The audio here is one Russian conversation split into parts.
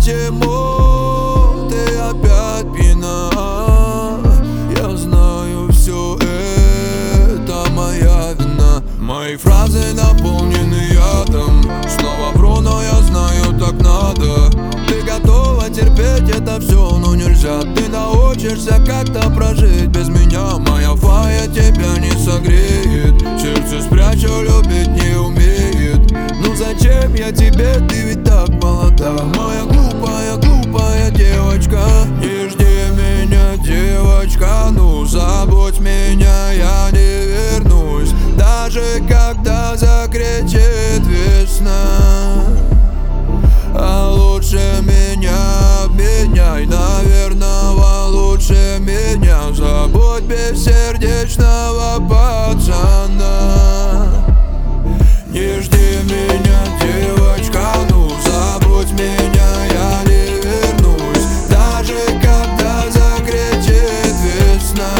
почему ты опять пьяна. Я знаю, все это моя вина. Мои фразы наполнены ядом. Снова вру, но я знаю, так надо. Ты готова терпеть это все, но нельзя. Ты научишься как-то прожить без меня. Моя фая тебя не согреет. Сердце спрячу, любить не умеет. Ну зачем я тебе, ты ведь так молода. Моя глупая, глупая девочка. Не жди меня, девочка. Ну забудь меня, я не вернусь. Даже когда закричит весна. А лучше меня обменяй, наверное, лучше меня. Забудь бессердечного пацана. Не жди меня, девочка, ну забудь меня, я не вернусь. Даже когда закричит весна.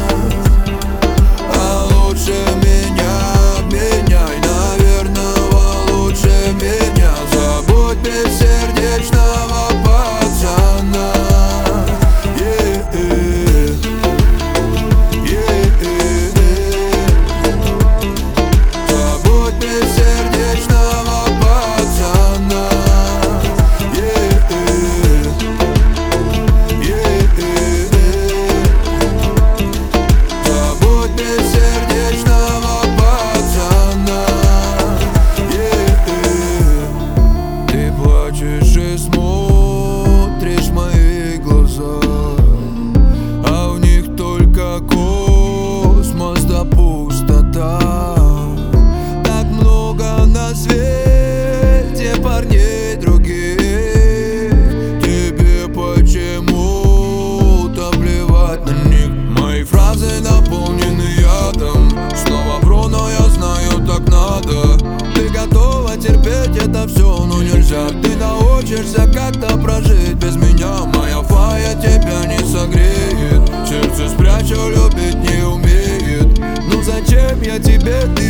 А лучше меня обменяй, наверное, лучше меня. Забудь бессердечного пацана. Забудь бессердечного пацана. Забудь бессердечного пацана. Ты плачешь и смотришь в мои глаза, а в них только космос да пустота. Так много на свете парней других. Тебе почему-то плевать на них. Мои фразы наполнены ядом. Снова вру, но я знаю, так надо. Ты готова терпеть это все, но нельзя. Ты научишься как-то прожить без меня. Моя фая тебя не согреет. Сердце спрячу, любить не умеет. Ну зачем я тебе, ты